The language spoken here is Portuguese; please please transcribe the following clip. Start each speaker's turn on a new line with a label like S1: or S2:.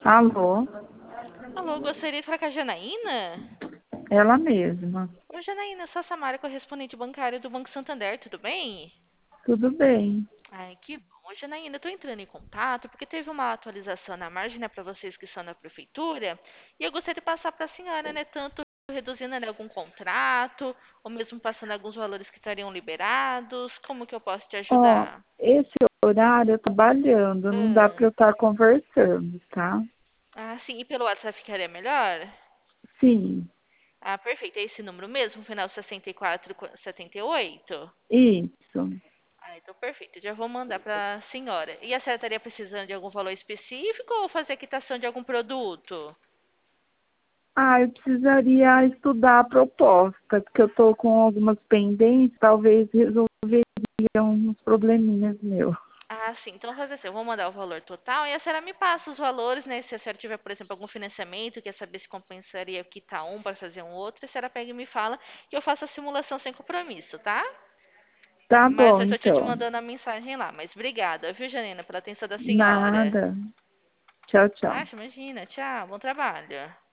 S1: Alô,
S2: Alô, gostaria de falar com a Janaína?
S1: ela mesma.
S2: Oi, Janaína, eu sou a Samara, correspondente bancária do Banco Santander, tudo bem?
S1: Tudo bem?
S2: Ai, que bom. Ô, Janaína, eu tô entrando em contato porque teve uma atualização na margem, né, para vocês que são da prefeitura, e eu gostaria de passar para a senhora, né, tanto reduzindo, né, algum contrato, ou mesmo passando alguns valores que estariam liberados. Como que eu posso te
S1: Ó,
S2: ajudar?
S1: esse horário eu tô trabalhando, não dá para
S2: Ah,
S1: eu estar conversando, tá?
S2: sim, e pelo WhatsApp ficaria melhor?
S1: Sim,
S2: Ah, perfeito. É esse número mesmo, final 6478?
S1: isso.
S2: Ah, então perfeito. Já vou mandar para a senhora. E a senhora estaria precisando de algum valor específico ou fazer a quitação de algum produto?
S1: Ah, eu precisaria estudar a proposta, porque eu tô com algumas pendências, talvez resolveria uns probleminhas meus.
S2: Ah, sim. Então, vou fazer assim, eu vou mandar o valor total e a senhora me passa os valores, né? Se a senhora tiver, por exemplo, algum financiamento, quer saber se compensaria quitar um para fazer um outro, a senhora pega e me fala que eu faço a simulação sem compromisso, tá?
S1: Tá
S2: Mas
S1: bom,
S2: eu tô te
S1: então.
S2: mandando a mensagem lá. Mas obrigada, viu, Janina, pela atenção da senhora.
S1: Nada. Tchau, tchau.
S2: Ah, imagina. Tchau, bom trabalho.